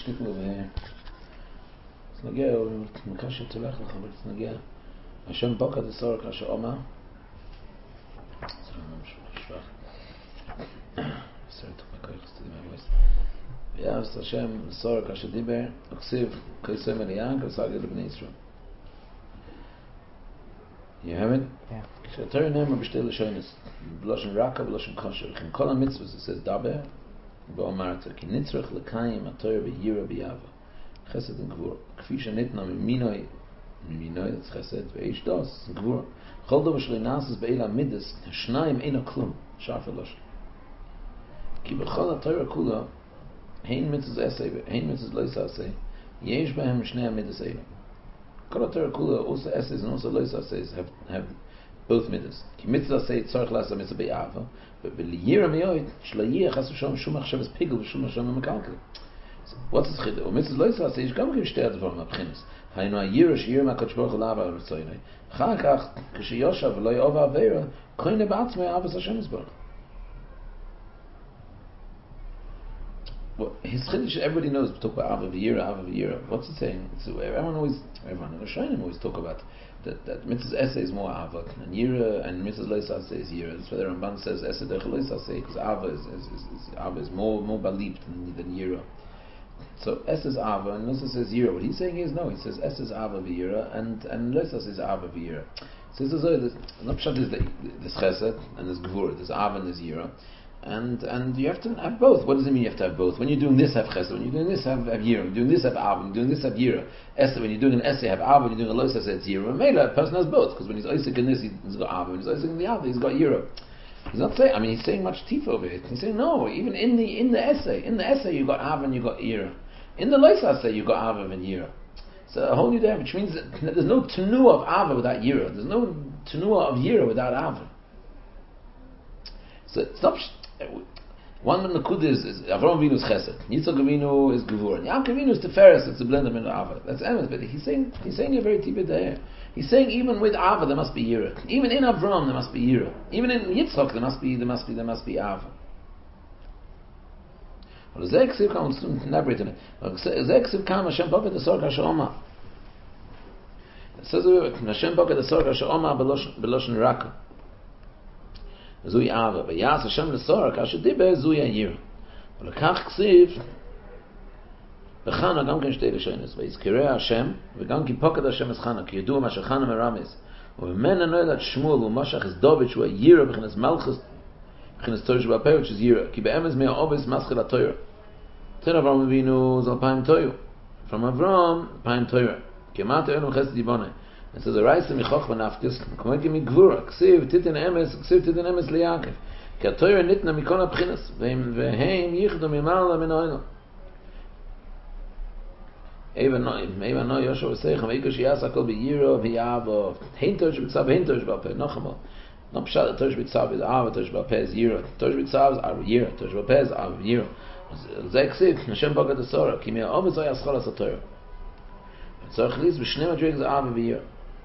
שטיפל אז נגיע, מקש שתלך לך, אבל נגיע השם בוקד הסור כאשר אומר ויעש השם סור כאשר דיבר וכסיב כיסוי מליאן כסגל לבני ישראל. You have it? Yeah. כשהתורה נאמר בשתי לשונות, בלשון רכה ובלשון כושר, לכן כל המצוות זה says דבר ואמרת, כי נצטרך לקיים התורה ביראה באהבה, חסד וגבורה, כפי שניתנה ממינוי זה חסד, ואיש דוס, גבורה. כל דבר שלא נעשס באלה המידס, השניים אינו כלום, שרף הלושן. כי בכל התורה כולה, הן מצוות עשה והן מצוות לא יעשה, יש בהם שני המידס האלה. כל התורה כולה, also essays and also lois essays have both midas. כי מצווה עשה צריך לעשות מצווה באהבה, וליראה מאוד שלא יהיה חס ושלום שום מחשבת פיגל ושום מחשבת מקלקל. What's this חידה? ומצווה לא עשה יש גם שתי הדברים מהבחינס. היינו היראה שיראה מהקדוש ברוך הוא לאהבה ורצוני. אחר כך, כשיושב ולא יאהב העבירה, קונה בעצמו אהבת השם יזברך. Well, his chiddush everybody knows we talk about Ava V'yira. What's it saying? So everyone in the Shainim always talk about that Mitzvah's essay is more Ava and Yira, and Mitzvah's Lois Aseh is Yira. That's why the Ramban says Essay Dech Lois Aseh, because Ava is more balip than Yira. So Essay is Ava and Lois says Yira. What he's saying is no. He says Essay is Ava V'yira and Lois Aseh is Ava V'yira. So this is not pshat is this Chesed and this Gvura, this Ava and this Yira. And you have to have both. What does it mean you have to have both? When you're doing this, have chesed. When you're doing this, have yira. When you're doing this, have av. When you're doing this, have yira. Essay. When you're doing an essay, have av. When you're doing a lois essay, it's yira. Mela, a person has both. Because when he's oisik in this, he's got av. When he's oisik in the av, he's got yira. He's not saying. I mean, he's saying much teeth over it. He's saying no. Even in the essay, you got av and you got yira. In the lois essay, you got av and yira. So a whole new day, which means that there's no tenua of av without yira. There's no tenua of yira without av. So it's not. One of the Nakud is Avraham Avinu's Chesed, Yitzchak Avinu is Gevurah, Yaakov Avinu is Tiferes. It's a blend of Ava. That's emes, but he's saying a very deep there. He's saying even with Ava there must be Yira. Even in Avraham there must be Yira. Even in Yitzchak there must be Ava. Well, Zeksiv come to elaborate on it. Zeksiv come Hashem Bokeh Desor Kasher Omar. It says Hashem Bokeh Desor Kasher Omar Beloshen Raka. זוי אהבה, ויעש השם לסור, כאשר דיבר זוי העיר. ולכך כסיב, וחנה גם כן שתי לשונס, ויזכרה השם, וגם כי פוקד השם את חנה, כי ידוע מה שחנה מרמז, וממנה נולד שמואל, ומשך את דוד, שהוא העירה, בכנס מלכס, בכנס תויר שבא פרק, שזה עירה, כי באמז מהעובס מסחיל התויר. תן אברהם אבינו, זה 2000 תויר. from אברהם, 2000 תויר. כי אמרת אלו חסד דיבונה. And so the Raisa Michoch Vanafkis, Komenki Migvura, Ksiv Titin Emes Liyakev, Ki HaTorah Nitna Mikol HaBchinas, Veheim Yichdu Mimala Min Oilo. Eva no Yoshua V'Seichem, Eiko Shiyas HaKol B'Yiro V'Yavo, Hein Torah B'Tzav, Hein Torah B'Alpeh, Nochamo. Not Pshat, Torah B'Tzav is Ava, Torah B'Alpeh is Yiro, Torah B'Tzav is Ava Yiro, Torah B'Alpeh is Ava Yiro. Zeh Ksiv, Hashem Bokeh Desora, Ki Me'ovet Zoy Aschol HaSatorah. Tzorach Liz B'Shnei Madrigas Ava V'Yiro.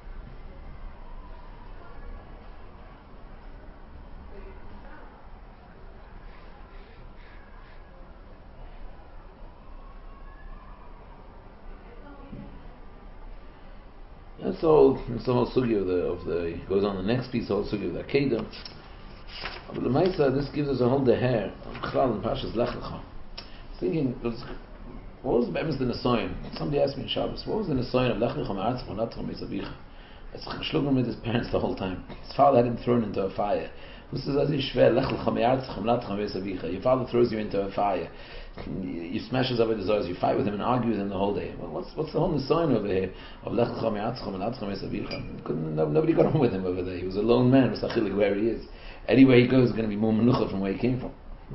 That's the whole sugi of the goes on the next piece, the whole sugi of the Akedah. But the Maisa, this gives us a whole deher of Chlal and Pashas Lech Lecha. Thinking, what was the Be'emes the Nesoyin? Somebody asked me in Shabbos, what was the Nesoyin of Lech Lecha Me'aretz Chonatcha Me'Zabicha? It's Cheshlugim with his parents the whole time. His father had him thrown into a fire. Who says, Azi Shver Lech Lecha Me'aretz Chonatcha Me'Zabicha? Your father throws you into a fire. You smashes over the Zohars, you fight with him and argue with him the whole day. Well, what's the whole Nesoyin over here of Lech Lecha Me'aretz Chonatcha Me'Zabicha? Nobody got on with him over there. He was a lone man, Misachilik, where he is. Anywhere he goes is going to be more menucha from where he came from.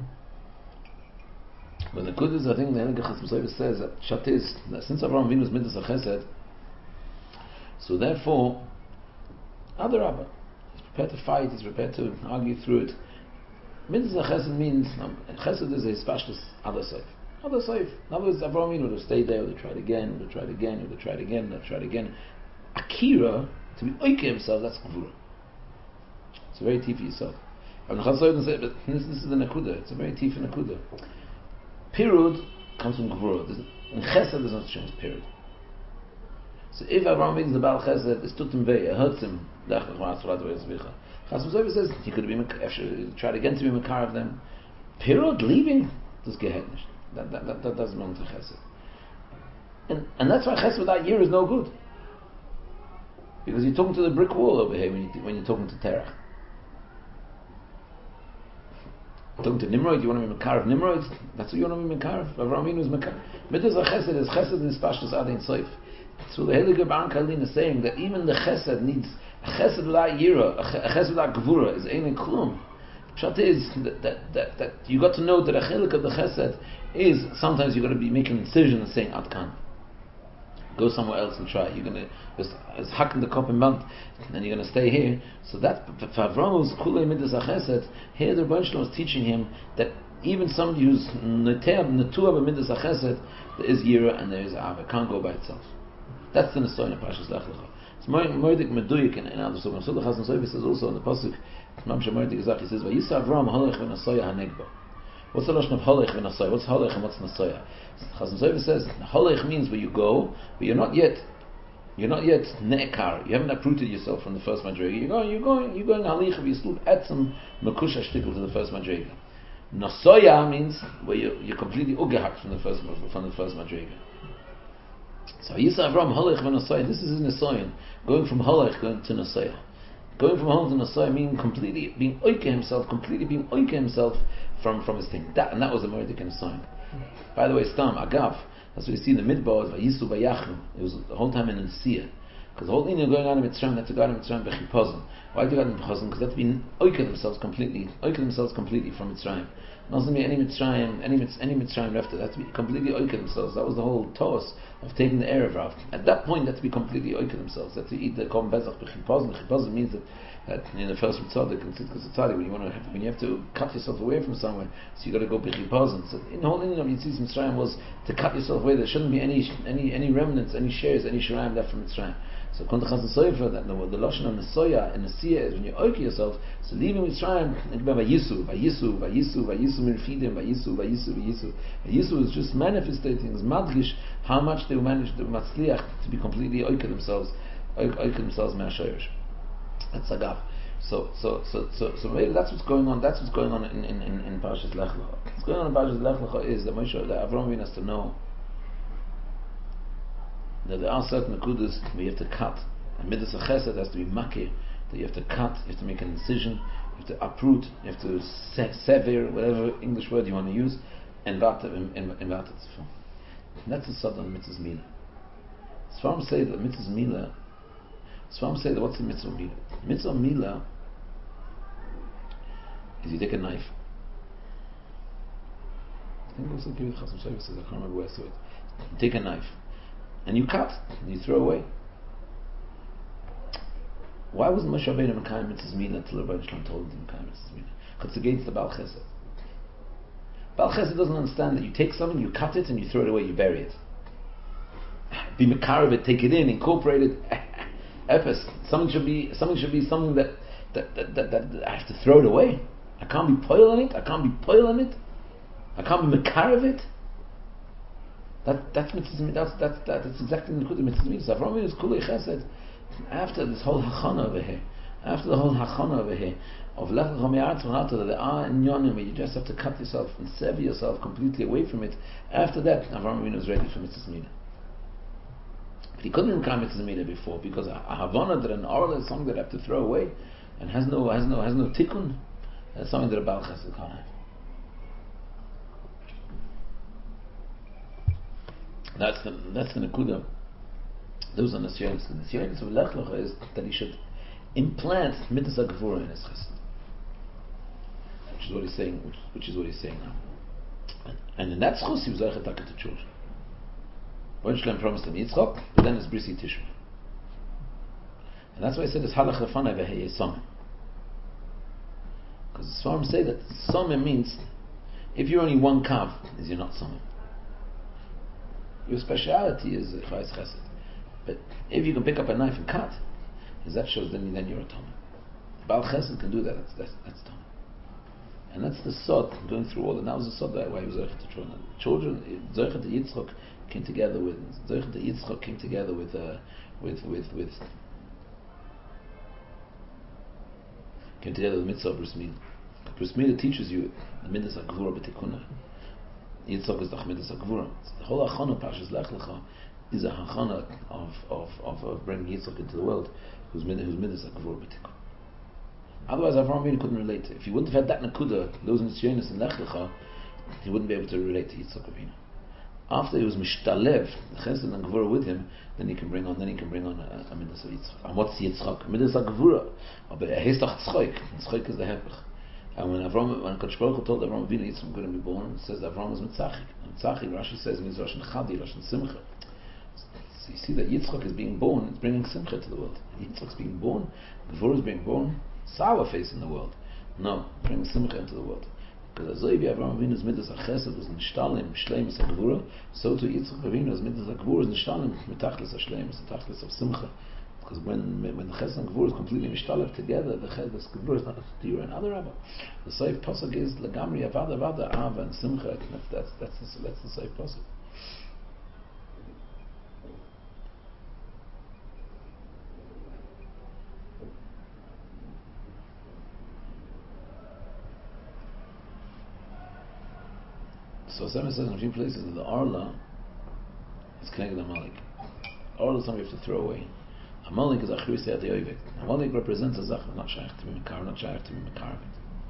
But the good is, I think the Helig Chasm says that Shat is that since Avraham Avinu was Midas HaChesed, so therefore, Adarabba, he's prepared to fight, he's prepared to argue through it. Midas HaChesed means Chesed is a specialist Adar Seif. Adar Seif. In other words, Avraham Avinu would have stayed there, would have tried again, would have tried again, would have tried again, would have tried again. Akira, to be oike himself, that's Gvura. It's a very tief yisod. But this is the nakuda. It's a very tief nakuda. Pirud comes from Gvura. In Chesed, there's no such thing as period. So if Avraham Avinu is the Baal Chesed, it's tutim vei, it hurts him. Chasam Sofer says he could be tried again to be Makar of them. Period, leaving, this gehet nicht. That doesn't belong to Chesed. And that's why Chesed without year is no good. Because you're talking to the brick wall over here when you're talking to Terach. Talking to Nimrod, you want to be Makar of Nimrod? That's what you want to be Makar of? Avraham Avinu is Makar. Midas HaChesed is Chesed in Spashtus Adein Soif. So the Heilige Baran Kalin is saying that even the Chesed needs a Chesed without Yira, a Chesed without Gevura is Ein Klum. Pshat is that you got to know that a Chelik of the Chesed is sometimes you've got to be making incision and saying Atkan. Go somewhere else and try. You're going to just hack in the cup and band, and you're going to stay here. So that for Avram's Kulei Midas HaChesed, here the Rebbe Shlomo is teaching him that even somebody who's Netuah B'Midas HaChesed, there is Yira and there is Ava. It can't go by itself. That's the Nesoin of Parshas Lech Lecha. It's Moedik Meduyik in other Sugam. So the Chasam Sofer says also in the pasuk, Mam Shemoedik Gezach, he says, "Vayisa Avram Halech v'Nasoya Hanegba." What's the notion of Halech v'Nasoya? What's Halech and what's Nasoya? Chasam Sofer says Halech means where you go, but you're not yet ne'ekar. You haven't uprooted yourself from the first madrega. You're going halich v'yisluv etzem mekusha shtickle to the first madrega. Nasoya means where you're completely ugehakt from the first madrega. So Yisa Avram Halech v'Nasoya. This is in Nasoyan, going from Halech going to Nasoya. Going from home to Nasoya meaning completely being oike himself from his thing. That was the Mordek in Nasoyan. By the way, Stam Agav. That's what you see in the Midbar. Vayisu Bayachim. It was the whole time in the Sia. Because the whole thing going on in Mitzrayim, they had to go out in Mitzrayim b'chipazon. Why did they go out in Mitzrayim? Because they had to be oike themselves completely from Mitzrayim. There wasn't be any Mitzrayim left. They had to be completely oike themselves. That was the whole Toss of taking the Erev Rav. At that point, they had to be completely oike themselves. They had to eat the Korban Pesach b'chipazon. B'chipazon means that in the first Tzaddik and Tzidkas Tzaddik, when you have to cut yourself away from somewhere, so you got to go b'chipazon. So in the whole Indian of Yitzis Mitzrayim was to cut yourself away. There shouldn't be any remnants, any shares, any shirayim left from Mitzrayim. So Chasam Sofer, that the lashon of Nasoya and Nasiya is when you oike yourself. So leaving Mitzrayim, think about Vayisu Mirfidim, Vayisu is just manifesting, is madgish how much they managed to matzliach to be completely oike themselves me'ashoyrish. That's Agav. So maybe that's what's going on. That's what's going on in Parshas Lech Lecha. What's going on in Parshas Lech Lecha is that Avraham Avinu has to know that there are certain nekudas where you have to cut. And Midas HaChesed has to be makir. That you have to cut, you have to make an incision, you have to uproot, you have to sever, whatever English word you want to use, and vat it. And that's the sod on Mitzvah's Milah. Sfarim say that Mitzvah's Milah. Sfarim say that what's the Mitzvah Milah? Mitzvah Milah is you take a knife. I think also Kibbutz Chasam Sofer says, I can't remember where I saw it. You take a knife and you cut and you throw away. Why wasn't Moshe Rabbeinu Mekayim Mitzvah's Milah until Rebbe Shalom told him to Mekayim Mitzvah's Milah? Because it's against the Baal Chesed. Baal Chesed doesn't understand that you take something, you cut it, and you throw it away, you bury it. Be Mekar of it, take it in, incorporate it. Epis. Something should be something that I have to throw it away. I can't be poil on it. I can't be Mekar of it. That's exactly the Nekudah Mitzvah Milah. Avraham Avinu is Kulei Chesed. After this whole hachana over here, of Lech Lecha Me'aretz V'Nata, that there are inyonim where you just have to cut yourself and sever yourself completely away from it. After that, Avraham Avinu was ready for Mitzvah Milah. But he couldn't come Mitzvah Milah before because a havana that an oral is something that I have to throw away and has no tikkun. That's something that a Baal Chesed can't have. That's the Nekudah. Those are Nisyonis. The Nisyonis of Lech Lecha is that he should implant Midas HaGevura in his Chesed, which is what he's saying now. And in that schus he was Zeichet Taka to children. When Shlem promised him Yitzchak, but then it's Brisi Tishma. And that's why I said it's Halach Lefanai V'Hei Somim. Because the Sfarim say that Somim means if you're only one kav, is you're not Somim. Your speciality is Chayes Chesed. But if you can pick up a knife and cut, that shows then you're a Tomim. Baal Chesed can do that. That's Tomim. And that's the sod going through all. And that was the sod why he was Zoichet to children. Children, Zoichet to Yitzchak came together with mitzvah bris milah. Bris milah teaches you the midas hagvura b'tikuna. Yitzchak is the midas hagvura. The whole achana Parshas Lech Lecha is a hachana of bringing Yitzchak into the world, whose midas hagvura b'tikuna. Otherwise, Avraham Avinu couldn't relate to it. If he wouldn't have had that nakuda, those nisyonis in Lech Lecha, he wouldn't be able to relate to Yitzchak Avinu. After he was mishtalev, the chesed and gvura with him, then he can bring on a midas of Yitzchak. And what's Yitzchak? Midas of gvura. But heistach tzchoik. Tzchoik is the hepech. And when Kodesh Baruch Hu told Avraham Avinu Yitzchak going to be born, it says that Avraham was mitzachik. And mitzachik, Rashi says, means Rosh Chadi, Rosh Simcha. So you see that Yitzchak is being born, it's bringing simcha to the world. Yitzchak is being born, gvura is being born, sour face in the world. No, bring simcha into the world. Because as Avraham Avinu's midas hachesed was nishtalim shleimus hagvura, so to Yitzchak Avinu's midas hagvura is nishtalim mitachlis hashleimus, mitachlis of simcha. Because when the chesed and gvura is completely mishtalev together, the gvura is not a stira and other rabba. The seif pasuk is legamri avada ava and simcha. That's the seif pasuk. So Hashem says in a few places that the Arla is connected to Amalek. Arla is something you have to throw away. Amalek is Achri Seyat Yoivik. Amalek represents a Zach, not Shaykh to be Mekar, not Shaykh to be Mekarvit.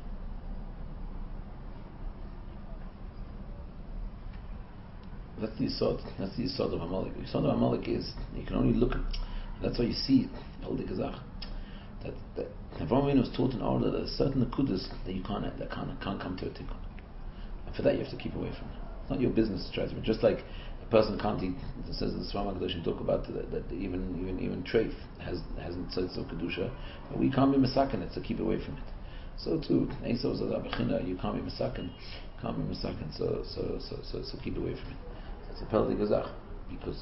That's the Yisod of Amalek. The Yisod of Amalek is, you can only look at, that's why you see all the Gazach. That Avraham Avinu was taught in Arla that there are certain Nekudas that you can't come to a tikkun. And for that you have to keep away from it. It's not your business to try to. Just like a person can't eat. It says in the Svam HaKadosh talk about that even treif hasn't said so kedusha, but we can't be mesaken it, so keep away from it. So too, Esau is a you can't be mesaken, so keep away from it. So it's a peldi gazach, because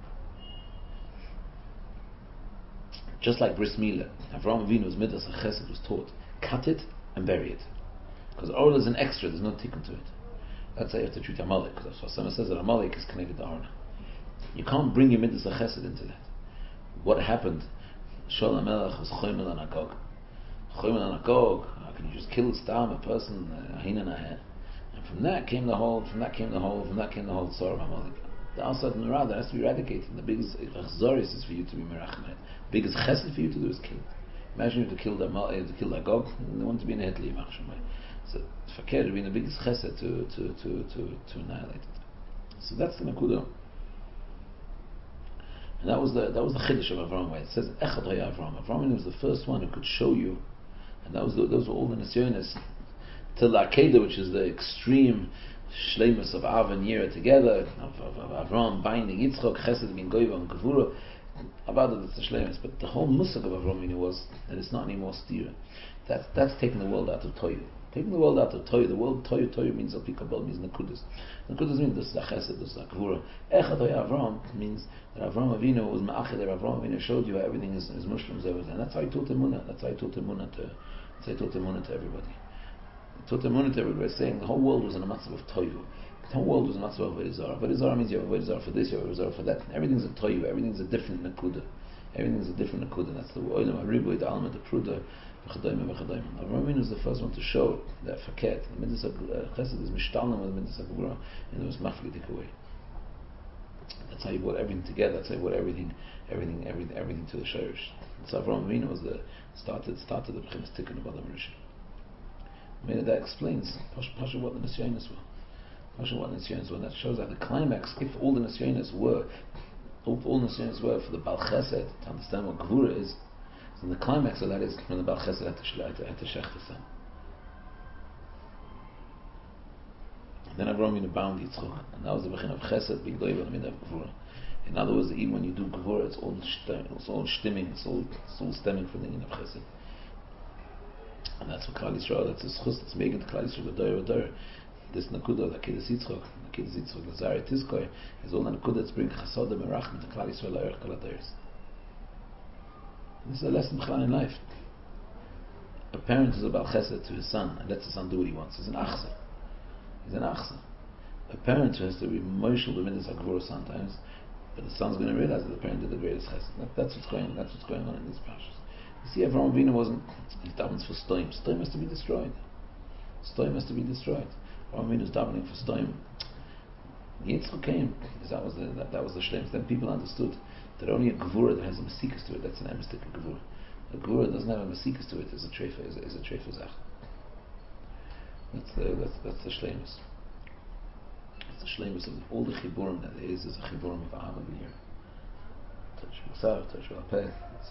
just like bris milah, Avraham Avinu's midas hachesed was taught, cut it and bury it. Because Orla is an extra, there's no tikkun to it. That's how you have to treat Amalek, because that's what someone says that Amalek is connected to Orla. You can't bring your midas chesed into that. What happened? Shaul HaMelech was choymel on Agog. Choymel on Agog, how can you just kill a person, and from that came the whole tzor of Amalek. The Asad and Ra, that has to be eradicated. The biggest chzoris is for you to be merachim. The biggest chesed for you to do is kill. Imagine you have to kill Agog, and they want to be in a hetli machsham. So fakir to be the biggest chesed to annihilate it. So that's the nakuda, and that was the chiddush of Avraham. Where it says Echad Haya Avraham. Avraham was the first one who could show you, and those were all the nisyonis till the Akedah, which is the extreme shleimus of Av and Yira together, of Avraham binding Yitzchak, Chesed being Goyva and Gevura. About it, it's the shleimus. But the whole musag of Avraham was that it's not anymore stira. That's taking the world out of Toyu. Taking the world out of Toyu. The world Toyu means Alpikabal, means Nakudas. Nakudas means this is a Chesed, this is a Gevura. Echad Haya Avraham means that Avraham Avinu was Ma'achid. Avraham Avinu showed you how everything is Muslims, everything. That's how he taught Emunah. That's how he taught Emunah to everybody. He taught Emunah to everybody, saying the whole world was in a matzav of Toyu. The whole world was in a matzav of Avodah Zarah. Avodah Zarah means you have Avodah Zarah for this, you have Avodah Zarah for that. Everything's a Toyu. Everything's a different Nakuda. Everything's a different Nakuda. That's the Oilam HaRiboy, the Alma, the Pruda. Avraham Avinu was the first one to show that faket, the midas of chesed is mishtalim with the midas of gevura, and it was maflidik away. That's how you brought everything together. That's how you brought everything to the shirish. So Avraham Avinu was started the b'chinas tikkun of Adam Rishon. Maybe that explains Pasha what the nisyonis were. That shows that the climax, if all the nisyonis were for the Bal Chesed to understand what gevura is. And the climax of that is when the Baal Chesed had to shech the son. And then Avraham Avinu bound Yitzchak, and that was the bechin of Chesed being doiv on the midah of Gevura. In other words, even when you do Gevura, it's all stimming, it's all stemming from the in of Chesed. And that's what Klal Yisrael, that's his chus, that's making the Klal Yisrael the this nakuda, the Kedas Yitzchak, the Zari Tizkoi, is all the nakuda that's bringing Chasod and Merachim to Klal Yisrael Erech Kol HaDayros. This is a lesson in life. a parent is about chesed to his son and lets his son do what he wants. He's an achsa. He's an achsa. A parent who has to be emotional the minutes of sometimes, but the son's going to realize that the parent did the greatest chesed. That's what's going on. That's what's going on in these parashas. You see, Avraham Avinu wasn't. He davens for stoim. Stoim has to be destroyed. Stoim has to be destroyed. Avraham Avinu is davening for stoim. Yitzchak came because that was the shleim. Then people understood that only a gevura that has a mesikas to it, that's an emistic gevura. A gevura that doesn't have a mesikas to it is a treifa, is a treifa zach. That's the shleimus. It's the shleimus of all the chiburim that there is a chiburim of Ahava B'Yira. Touch Musar, touch Alpeh.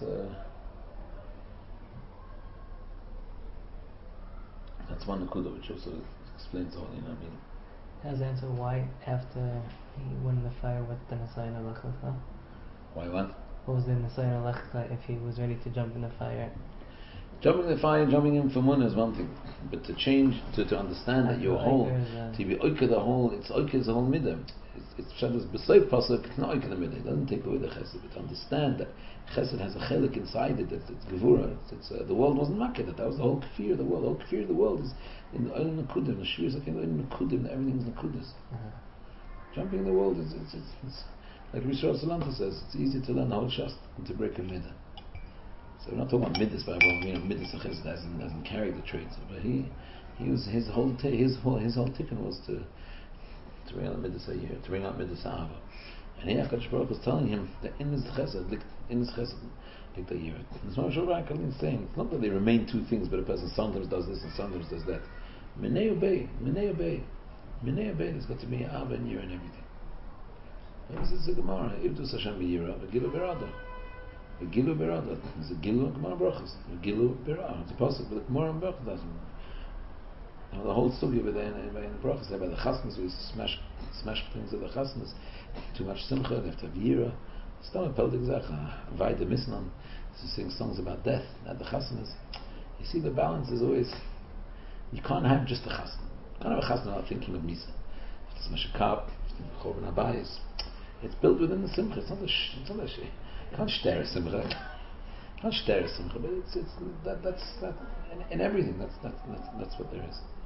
That's one nakuda which also explains all, you know what I mean. Has the answer why after he went in the fire with the Nisayon Alecha? Why what? What was the Nisayon Alecha if he was ready to jump in the fire? Jumping in the fire, jumping in for mun is one thing, but to change, to understand that your whole, to be oika the whole, it's oika is the whole midah. It's shadas beside pasuk, it's not oika the midah. It doesn't take away the chesed, but to understand that chesed has a chelik inside it. It's gevura. The world wasn't makkah. That was the whole kfir of the world. The whole kfir of the world is in the olim nakudim. The shir is like in the olim nakudim. Everything's nakudas. Jumping in the world is like Rishon Salanta says. It's easy to learn the whole shast and to break a midah. So we're not talking about midas by midas of chesed hasn't carried the traits, but he was his whole tikkun was to bring out midas a year, to bring out midas ahava, and here HaKadosh Baruch was telling him that in his chesed, like the year. It's not sure what I'm saying. It's not that they remain two things, but a person sometimes does this and sometimes does that. Minei obey. There's got to be ahava and year and everything. This is a Gemara. Ibtus Hashem b'yira, v'gilu berada. The Gilu Berada is a Gilu and Gemara Brachas. The Gilu Berada. It's a pasuk, but the Gemara and Brachas doesn't. Now the whole story over there in the Brachas, by the Chasnas, we smash things of the Chasnas. Too much Simcha, they have to have Yira. Stam Peldig Zach, Vaida Misnan, to sing songs about death at the Chasnas. You see, the balance is always, you can't have just a Chasna. You can't have a Chasna without thinking of Misa. If it's Meshakab, Chorban Abayis, it's built within the Simcha. It's not a shame. Can't stare at simcha, but it's that's in everything. That's what there is.